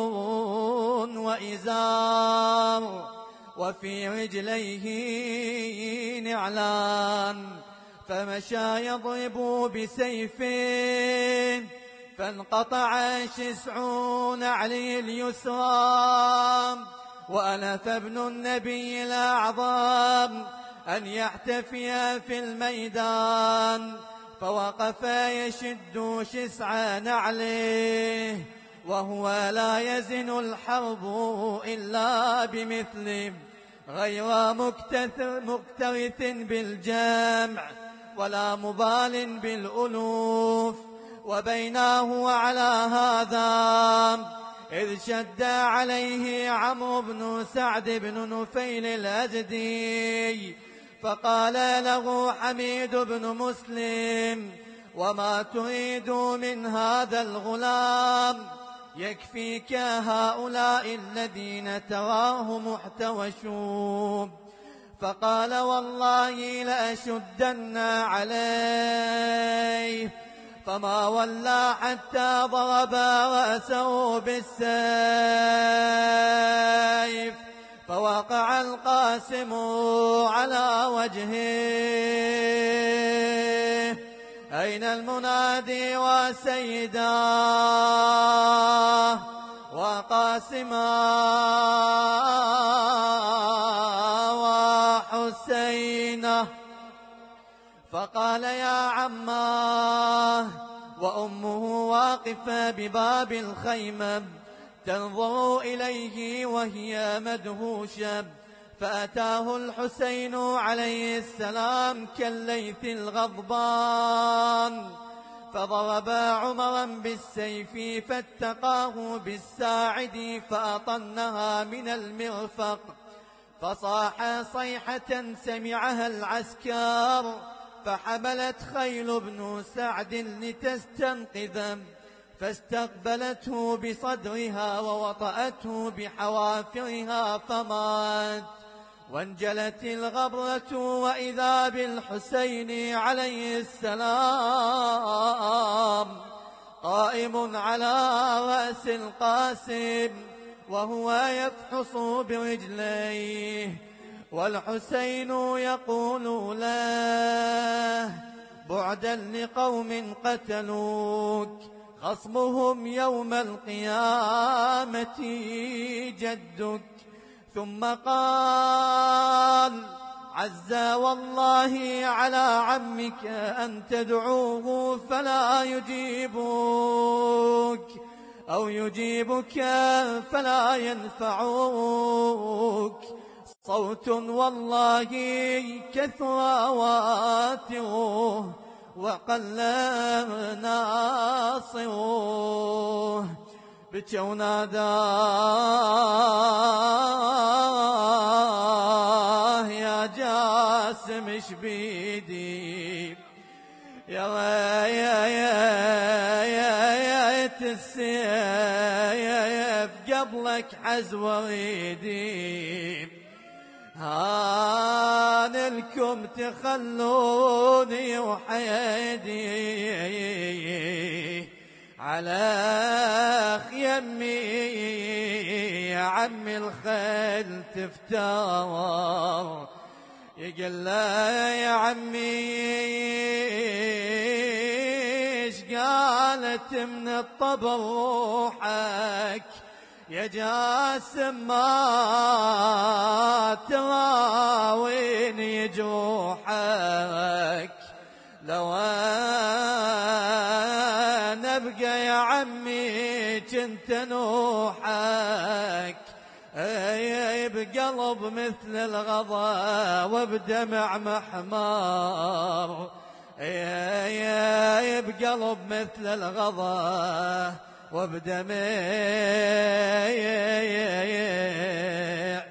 وإزار، وفي رجليه نعلان، فمشى يضرب بسيفه فانقطع 9 نعلي اليسرى. وأنف ابن النبي الأعظم أن يحتفي في الميدان، فوقف يشد 9 نعله، وهو لا يزن الحرب إلا بمثله، غير مكترث بالجمع ولا مبال بالألوف. وبيناه وعلى هذا إذ شد عليه عمرو بن سعد بن نفيل الأزدي، فقال له حميد بن مسلم: وما تريد من هذا الغلام؟ يكفيك هؤلاء الذين تراه محتوشون. فقال: والله لأشدن عليه، فما ولى حتى ضرب رأسه بالسيف، فوقع القاسم على وجهه. أين المنادي وسيداه وقاسما وحسينه؟ فقال يا عماه، وأمه واقفة بباب الخيمة تنظر إليه وهي مدهوشة. فأتاه الحسين عليه السلام كالليث الغضبان، فضرب عمرا بالسيف فاتقاه بالساعد فأطنها من المرفق، فصاح صيحة سمعها العسكر، فحملت خيل بن سعد لتستنقذه، فاستقبلته بصدرها ووطأته بحوافرها فمات. وانجلت الغبرة وإذا بالحسين عليه السلام قائم على رأس القاسم وهو يفحص برجليه، والحسين يقول له بعدا لقوم قتلوك، خصمهم يوم القيامة جدك. ثم قال عز والله على عمك أن تدعوه فلا يجيبك، أو يجيبك فلا ينفعوك، صوت والله كثر واتره وقل ناصره. بكى وناداه يا جاسم ايش بيدي، يا السيف قبلك حزوة ايدي، هانلكم تخلوني وحيدي على خيمي يا عمي الخيل تفتار. يقول له يا عمي ايش قالت من الطبر روحك يا جاسم، ما تراويني جروحك، لو أنا أبقى يا عمي كنت نوحك، بقلب مثل الغضا وبدمع محمار، بقلب مثل الغضا وبدمع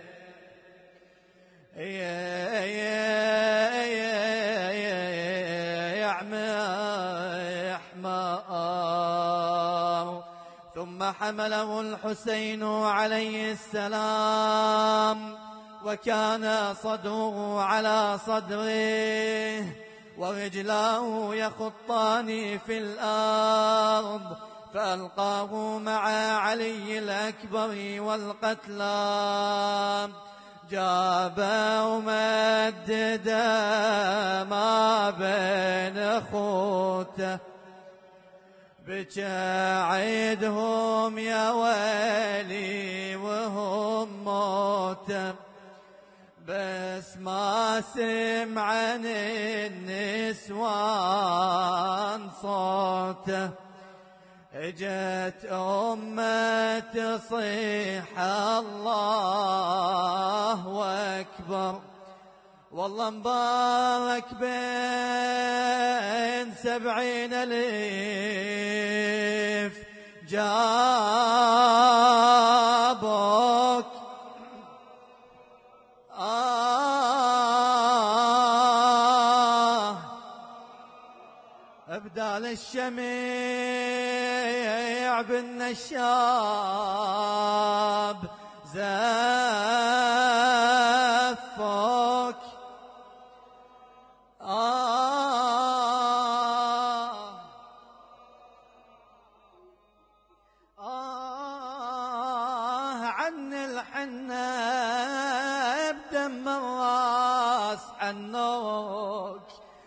محمار. ثم حمله الحسين عليه السلام وكان صدره على صدره ورجلاه يخطان في الأرض، فألقاه مع علي الأكبر والقتلى، جابه ومدد ما بين أخوته، بكى عيدهم يا ويلي وهم موته، بس ما سمعن النسوان صوته، اجت أمة تصيح الله أكبر، والله مبارك بين 70,000 جابوك. أبدال الشميع بالنشاب زفوك، عن الحنة بدم الراس حنوك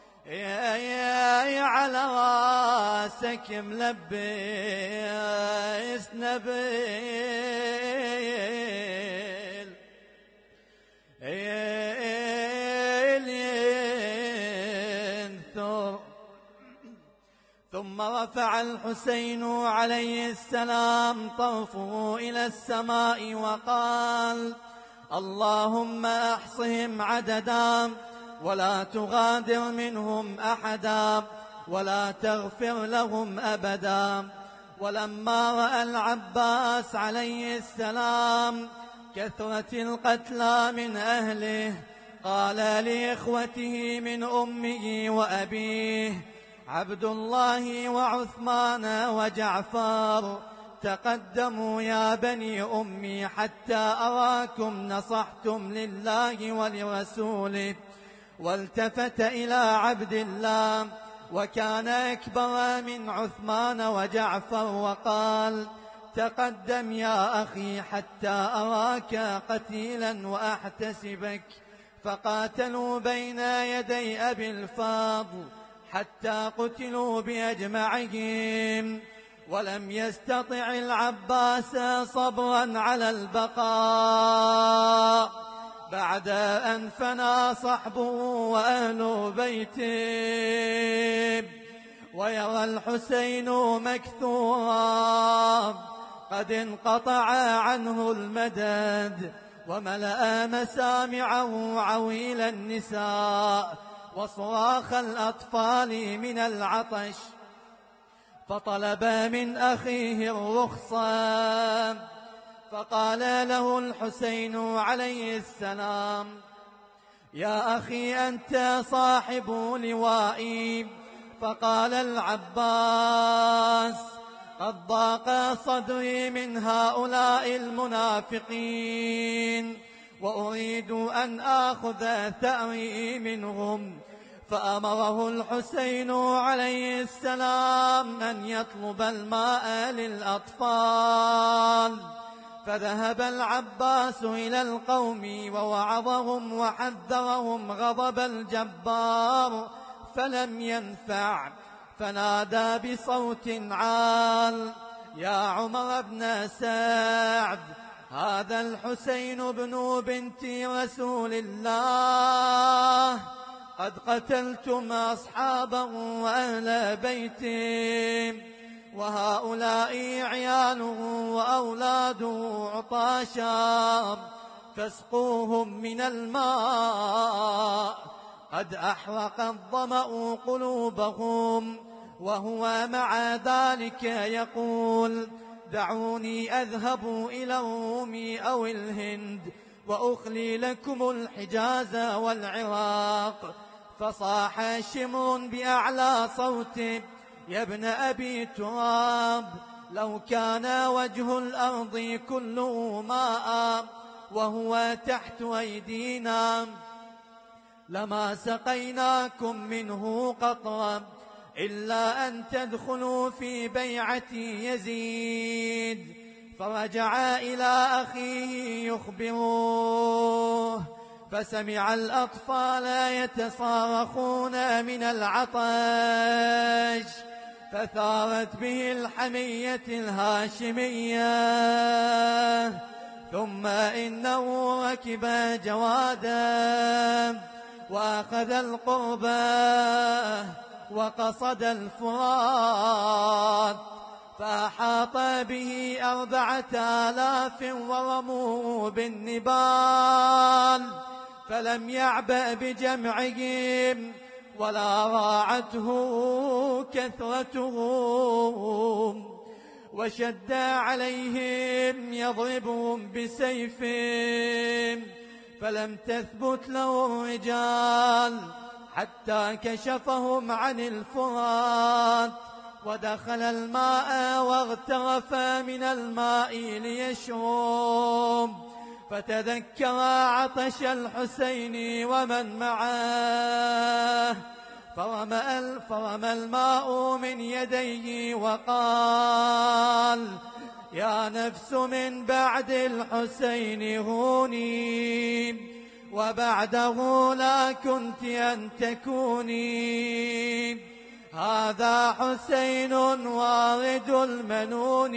يا على راسك ملبس نبيل ينثر. ثم رفع الحسين عليه السلام طرفه إلى السماء وقال: اللهم أحصهم عددا ولا تغادر منهم أحدا ولا تغفر لهم أبدا. ولما رأى العباس عليه السلام كثرة القتلى من أهله قال لإخوته من أمه وأبيه: عبد الله وعثمان وجعفر تقدموا يا بني أمي حتى أراكم نصحتم لله ولرسوله. والتفت إلى عبد الله وكان أكبر من عثمان وجعفر وقال: تقدم يا أخي حتى أراك قتيلا وأحتسبك. فقاتلوا بين يدي أبي الفاضل حتى قتلوا بأجمعهم. ولم يستطع العباس صبرا على البقاء بعد أن فنى صحبه وأهل بيته، ويرى الحسين مكثورا قد انقطع عنه المدد، وملأ مسامعه عويل النساء وصراخ الأطفال من العطش. فطلب من أخيه الرخصة، فقال له الحسين عليه السلام: يا أخي أنت صاحب لوائي. فقال العباس: قد ضاق صدري من هؤلاء المنافقين وأريد أن آخذ ثأري منهم. فأمره الحسين عليه السلام أن يطلب الماء للأطفال. فذهب العباس إلى القوم ووعظهم وحذرهم غضب الجبار فلم ينفع، فنادى بصوت عال: يا عمر بن سعد، هذا الحسين بن بنت رسول الله، قد قتلتم أصحابه وأهل بيته، وهؤلاء عياله وأولاده عطاشا، فاسقوهم من الماء، قد أحرق الظمأ قلوبهم. وهو مع ذلك يقول: دعوني أذهب إلى الروم أو الهند وأخلي لكم الحجاز والعراق. فصاح شمر بأعلى صوته: يا ابن أبي تراب، لو كان وجه الأرض كله ماء وهو تحت أيدينا لما سقيناكم منه قطرا، إلا أن تدخلوا في بيعة يزيد. فرجع إلى أخيه يخبروه، فسمع الأطفال يتصارخون من العطش، فثارت به الحمية الهاشمية. ثم إنه ركب جوادا وأخذ القربة وقصد الفرات، فأحاط به 4000 ورموه بالنبال، فلم يعبأ بجمعهم ولا راعته كثرتهم، وشد عليهم يضربهم بسيفهم، فلم تثبت له الرجال حتى كشفهم عن الفرات، ودخل الماء واغترف من الماء ليشرب، فتذكر عطش الحسين ومن معه، فرمى الماء من يديه وقال: يا نفس من بعد الحسين هوني، وبعده لا كنت أن تكوني. هذا حسين وارد المنون،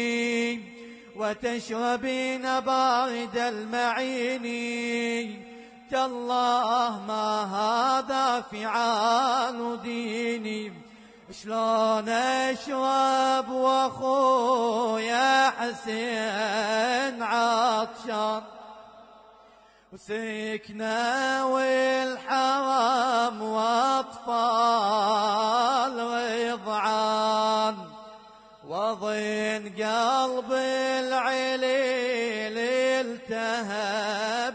وتشربين بارد المعين. تالله ما هذا فعال ديني، شلون اشرب واخويا حسين عطشان، وسكنه والحرم واطفال رضعان، وضين قلب العليل التهب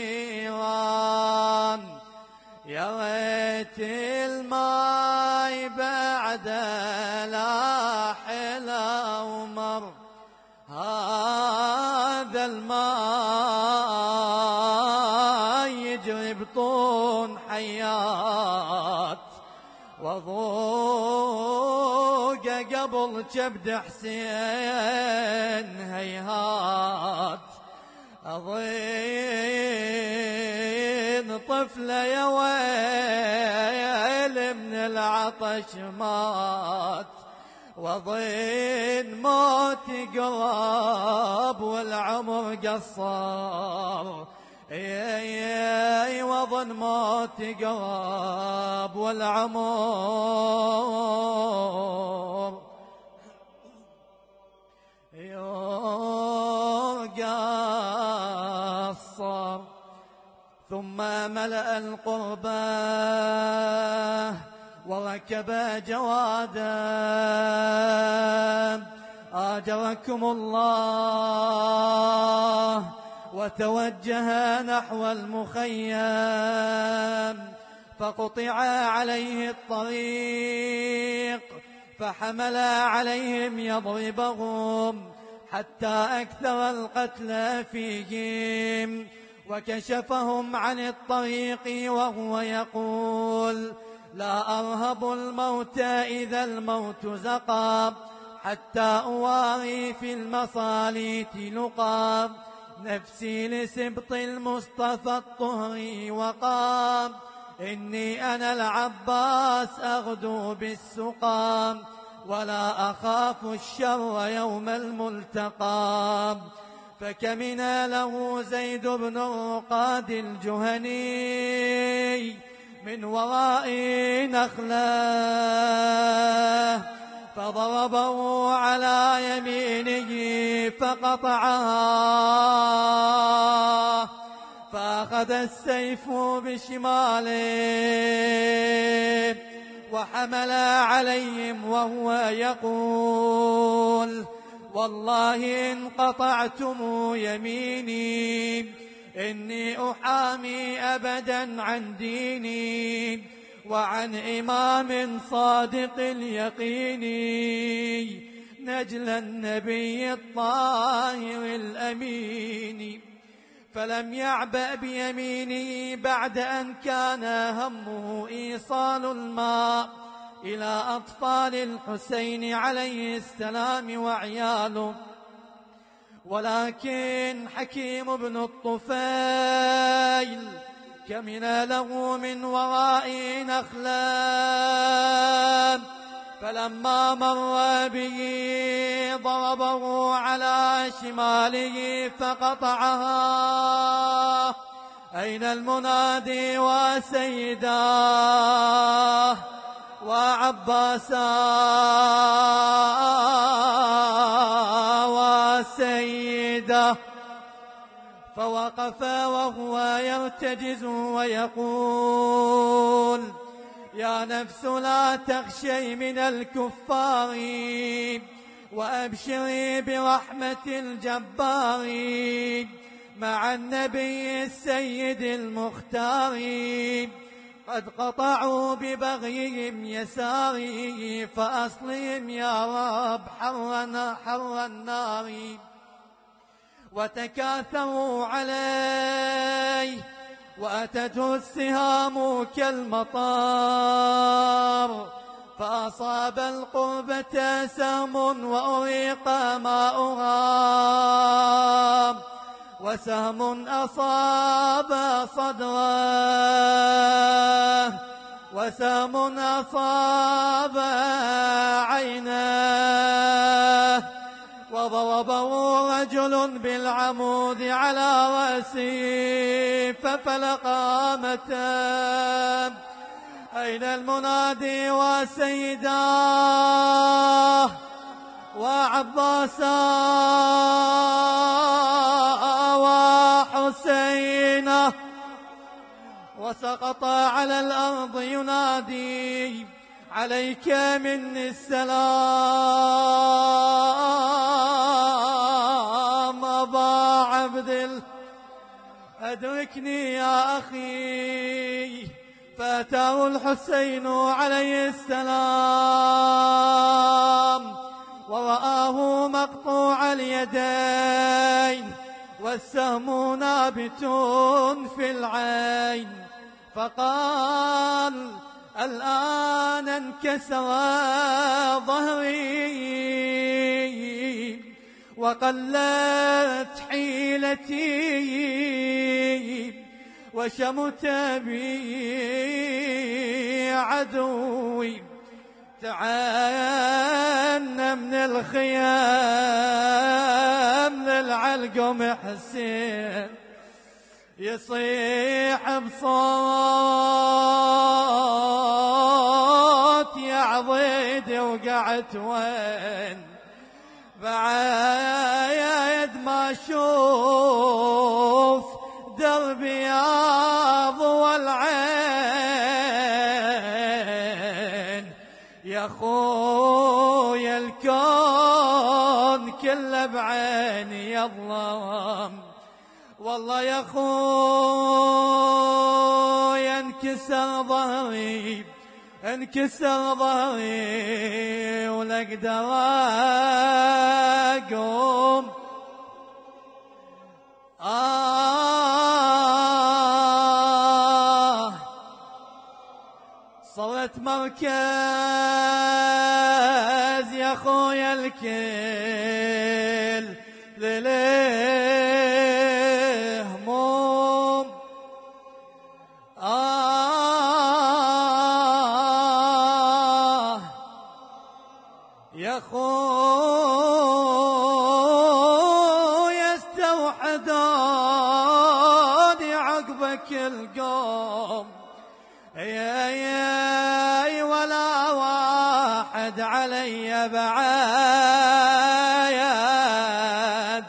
نيران. يا ريت الماي بعد لا حلا ومر، هذا الماء يجري بطون حيات، وضوق قبل كبد حسين هيهات. أضين طفلة يا ويل من العطش مات، وضين موت قراب والعمر قصر. وظن موت قراب والعمر قصر. ثم ملأ القربة وركب جوادا، آجركم الله، وتوجه نحو المخيم، فقطع عليه الطريق، فحمل عليهم يضربهم حتى أكثر القتلى فيهم، وكشفهم عن الطريق وهو يقول: لا أرهب الموت إذا الموت زقى، حتى أواري في المصاليت لقى، نفسي لسبط المصطفى الطهري وقام، إني أنا العباس أغدو بالسقام، ولا أخاف الشر يوم الملتقى. فكمن له زيد بن الرقاد الجهني من وراء نخله، فضربه على يمينه فقطعها، فأخذ السيف بشماله وحمل عليهم وهو يقول: والله إن قطعتم يميني إني أحامي أبدا عن ديني وعن إمام صادق اليقين، نجل النبي الطاهر الأمين. فلم يعبأ بيمينه بعد أن كان همه إيصال الماء إلى أطفال الحسين عليه السلام وعياله، ولكن حكيم بن الطفيل كمن له من وراء نخلة، فلما مر به ضربه على شماله فقطعها. أين المنادي وسيداه وعباسا وسيده؟ فوقف وهو يرتجز ويقول: يا نفس لا تخشي من الكفار، وأبشري برحمة الجبار، مع النبي السيد المختار، قد قطعوا ببغيهم يساري، فأصلهم يا رب حر النار، وتكاثروا عليه، وأتته السهام كالمطار، فأصاب القربة سهم وأريق ماؤها، وسهم أصاب صدره، وسهم أصاب عينه، وضربه رجل بالعمود على رأسه ففلق قامته. أين المنادي وسيداه وعباسا وحسينه؟ وسقط على الأرض ينادي عليك مني السلام أبا عبد أدركني يا أخي. فأتاه الحسين عليه السلام ورآه مقطوع اليدين والسهم نابت في العين، فقال الآن انكسر ظهري وقلت حيلتي وشمت بي عدوي. تعال من الخيام للعلقم حسين يصيح بصوت يا عضيدي وقعت وين؟ بعيد ما اشوف دربي يضوى العين. يا خويا الكون كله بعيني يظلم، والله يا خويا انكسر ظهري، انكسر ظهري ولا اقدر اقوم. صرت مركز يا خويا الكل للهموم. يا خويا استوحدوني عقبك القوم، يا ولا واحد علي بعايد،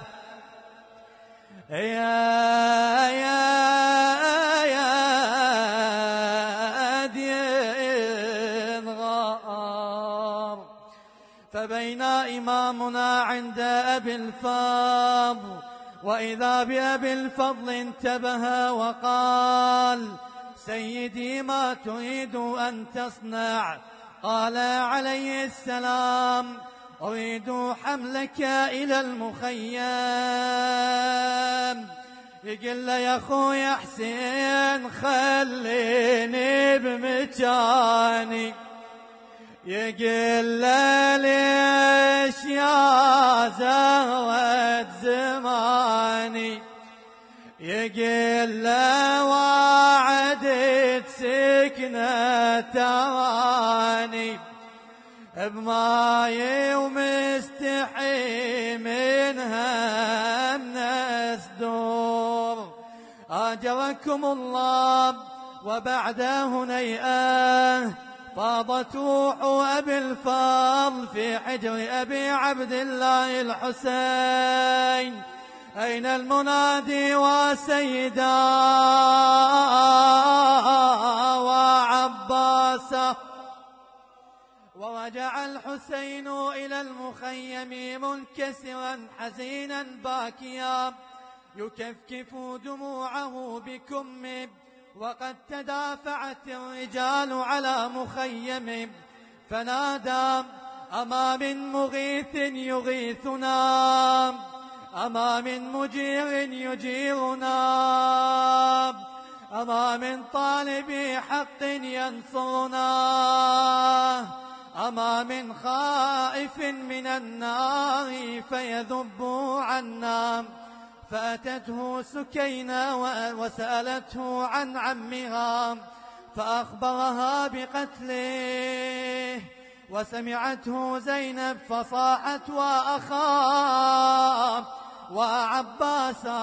ينغار. فبين إمامنا عند أبي الفضل، وإذا بأبي الفضل انتبه وقال سيدي ما تريد أن تصنع؟ قال عليه السلام أريد حملك إلى المخيم. يقول له يا أخوي حسين خليني بمكاني. يقول له ليش يا زهرة زماني؟ يقول له وعدت سكنة تراني بماي ومستحي منها الناس دور. آجركم الله. وبعد هنيئة فاضت روح أبي الفضل في حجر أبي عبد الله الحسين. أين المنادي وسيدا وعباسا؟ ورجع الحسين إلى المخيم منكسرا حزينا باكيا يكفكف دموعه بكم، وقد تدافعت الرجال على مخيم فنادى أما من مغيث يغيثنا؟ أما من مجير يجيرنا؟ أما من طالب حق ينصرنا؟ أما من خائف من النار فيذب عنا. فأتته سكينة وسألته عن عمها فأخبرها بقتله، وسمعته زينب فصاحت وأخاه وعباسا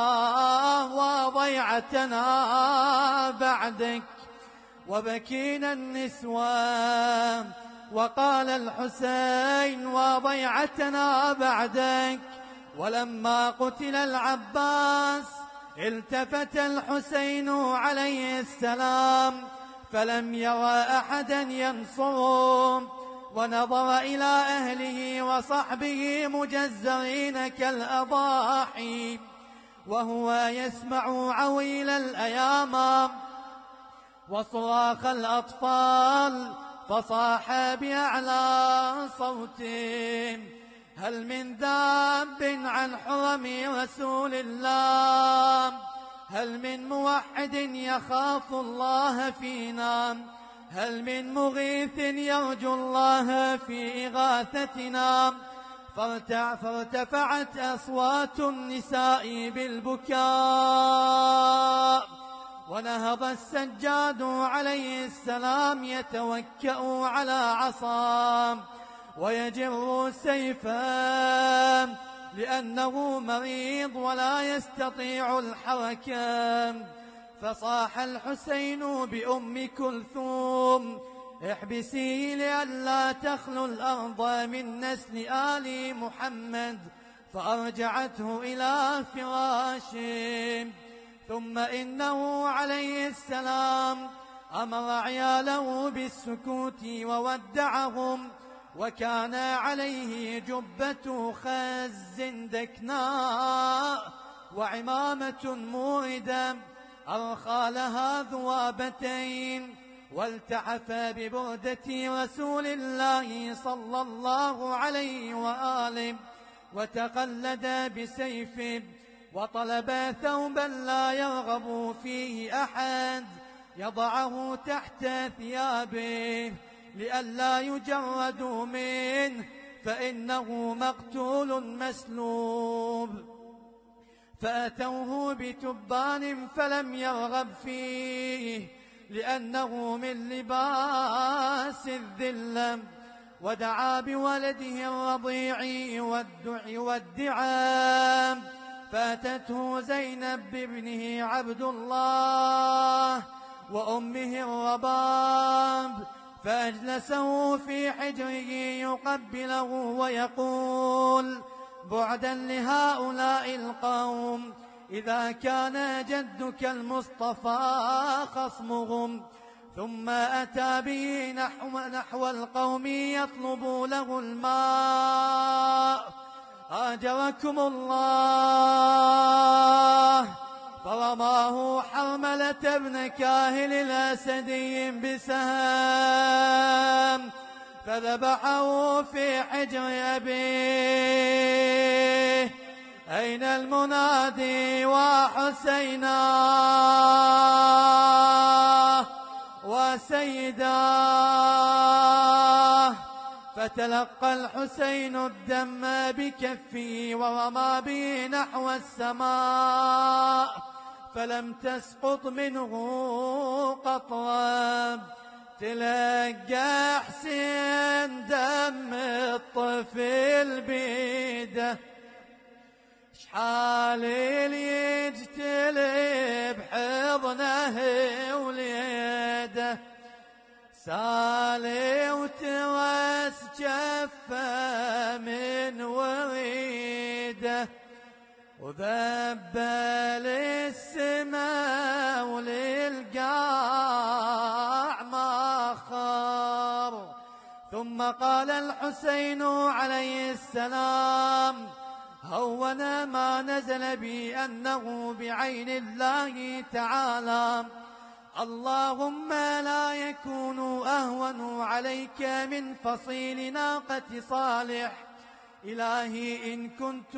وضيعتنا بعدك. وبكينا النسوة وقال الحسين وضيعتنا بعدك. ولما قتل العباس التفت الحسين عليه السلام فلم يرى أحدا ينصره، ونظر إلى أهله وصحبه مجزرين كالأضاحي وهو يسمع عويل الأيام وصراخ الأطفال، فصاح بأعلى صوته: هل من ذاب عن حرم رسول الله؟ هل من موحد يخاف الله فينا؟ هل من مغيث يرجو الله في إغاثتنا؟ فارتفعت أصوات النساء بالبكاء، ونهض السجاد عليه السلام يتوكأ على عصاه ويجر سيفا لأنه مريض ولا يستطيع الحركة. فصاح الحسين بأم كلثوم: احبسيه لئلا تخلو الأرض من نسل آل محمد. فأرجعته إلى فراشه. ثم إنه عليه السلام أمر عياله بالسكوت وودعهم، وكان عليه جبة خز دكناء وعمامة موردة أرخى لها ذوابتين، والتحف ببردة رسول الله صلى الله عليه وآله، وتقلد بسيفه، وطلب ثوبا لا يرغب فيه أحد يضعه تحت ثيابه لئلا يجردوا منه، فإنه مقتول مسلوب. فأتوه بتبان فلم يرغب فيه لأنه من لباس الذلة، ودعا بولده الرضيع والدعاء. فأتته زينب بابنه عبد الله وأمه الرباب، فأجلسه في حجره يقبله ويقول: بعدا لهؤلاء القوم، إذا كان جدك المصطفى خصمهم. ثم أتى به نحو القوم يطلب له الماء. آجركم الله. فرماه حرملة بن كاهل الأسدي بسهم فذبحه في حجر أبيه. أين المنادي وحسينا وسيداه؟ فتلقى الحسين الدم بكفه ورمى به نحو السماء، فلم تسقط منه قطرة. تلقى حسين دم الطفل بيده، شحال اللي يجتلب حضنه وليده، سالي وترس جفه من وريده، وذبل السماء وللقاع ما خار. ثم قال الحسين عليه السلام: هون ما نزل بي أنه بعين الله تعالى. اللهم لا يكون أهون عليك من فصيل ناقة صالح. إلهي إن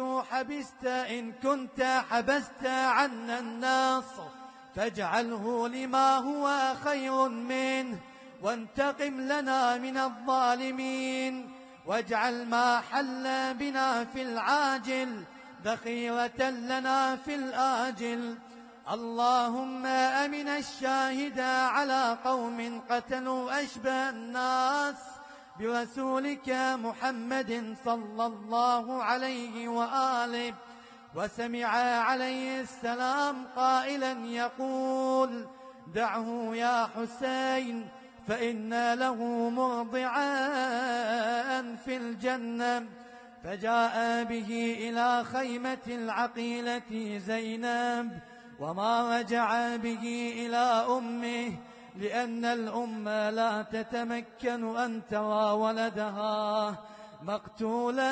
كنت حبست عنا النصر فاجعله لما هو خير منه، وانتقم لنا من الظالمين، واجعل ما حل بنا في العاجل ذخيرة لنا في الآجل. اللهم أمن الشاهد على قوم قتلوا أشبه الناس برسولك محمد صلى الله عليه وآله، وسمع عليه السلام قائلا يقول: دعه يا حسين فإن له مرضعا في الجنة. فجاء به إلى خيمة العقيلة زينب، وما رجع به إلى أمه، لأن الأم لا تتمكن أن ترى ولدها مقتولا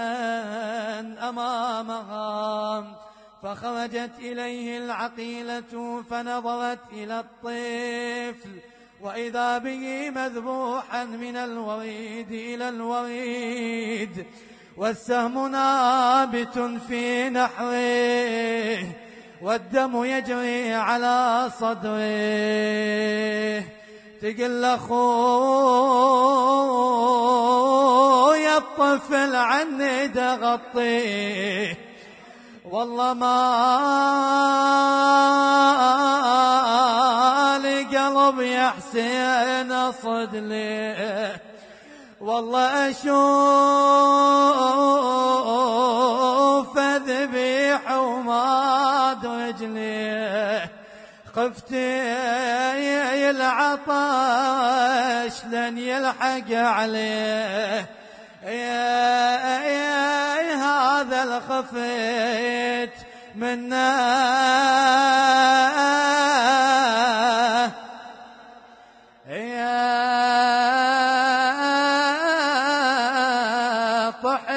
أمامها. فخرجت إليه العقيلة فنظرت إلى الطفل، وإذا به مذبوحا من الوريد إلى الوريد، والسهم نابت في نحره، والدم يجري على صدره. تقل أخويا الطفل عني دغطيه، والله ما لي قلب يا حسين أصد ليه، والله أشوف ذبيح وما رجليه، خفت العطش لن يلحق عليه. يا هذا الخفيت منا يا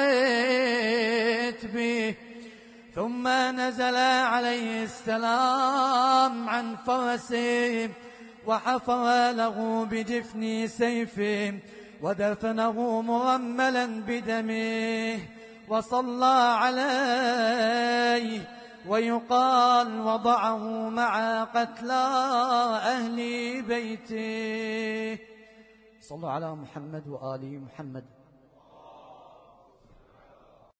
طحيت به. ثم نزل عليه السلام عن فرسه، وحفر له بجفن سيفه، ودفنه مرملا بدمه، وصلى عليه، ويقال وضعه مع قتلى أهل بيته. صلوا على محمد وآل محمد.